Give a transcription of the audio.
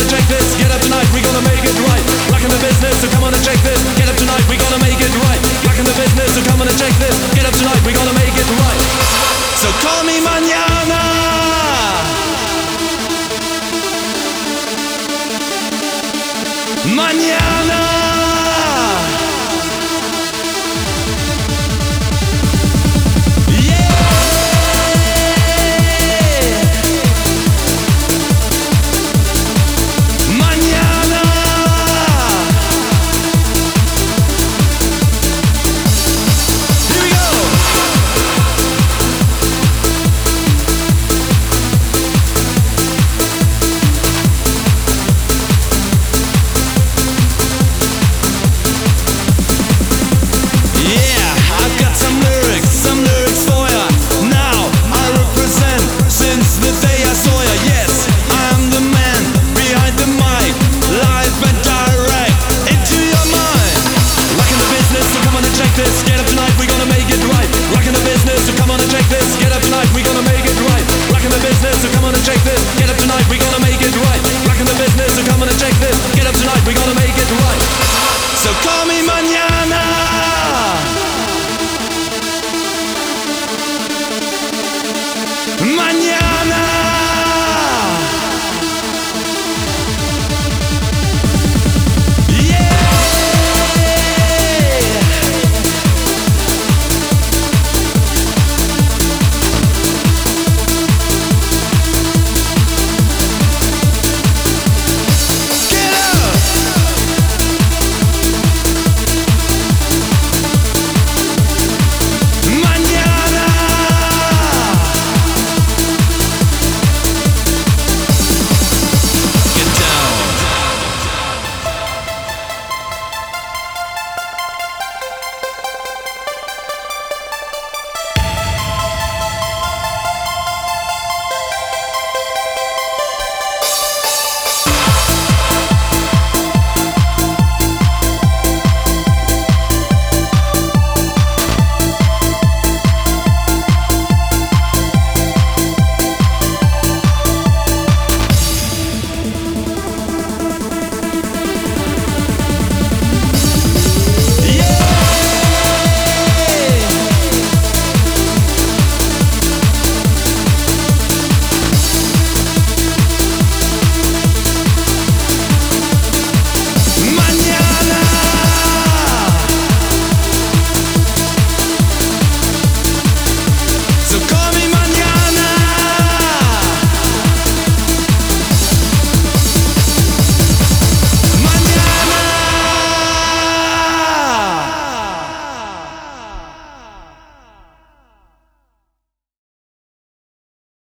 and check this. Get up tonight, we gonna make it right. Back in the business, so come on and check this. Get up tonight, we gonna make it right. Back in the business, so come on and check this. Get up tonight, we gonna make it right. So call me mañana. Mañana.